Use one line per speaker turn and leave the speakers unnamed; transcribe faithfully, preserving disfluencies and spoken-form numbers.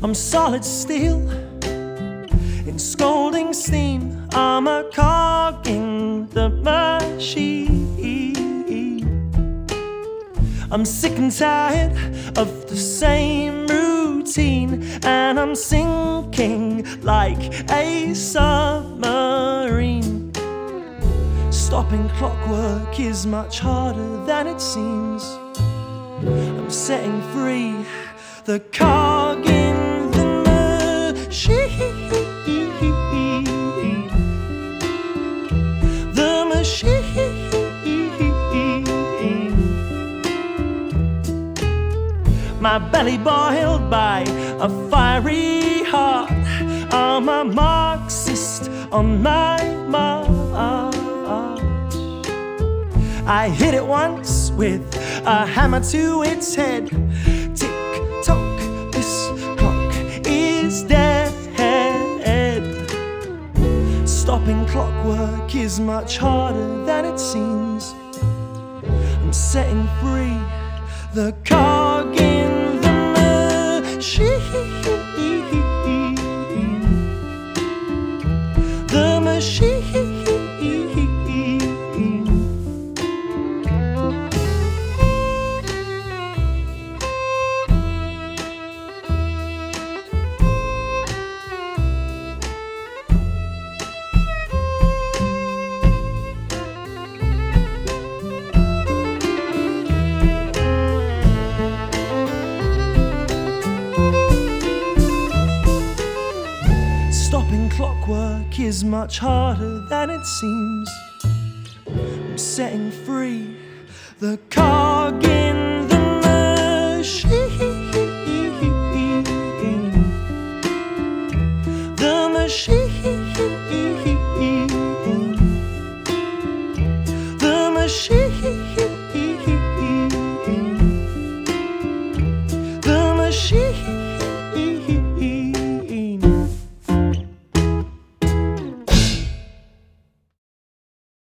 I'm solid steel in scalding steam. I'm a cog in the machine. I'm sick and tired of the same routine, and I'm sinking like a submarine. Stopping clockwork is much harder than it seems. I'm setting free the cog in the machine. The machine. My belly boiled by a fiery heart. I'm a Marxist on my march. I hit it once with a hammer to its head. Tick tock, this clock is dead. Stopping clockwork is much harder than it seems. I'm setting free the cog in the machine. The machine. Stopping clockwork is much harder than it seems. I'm setting free the cog in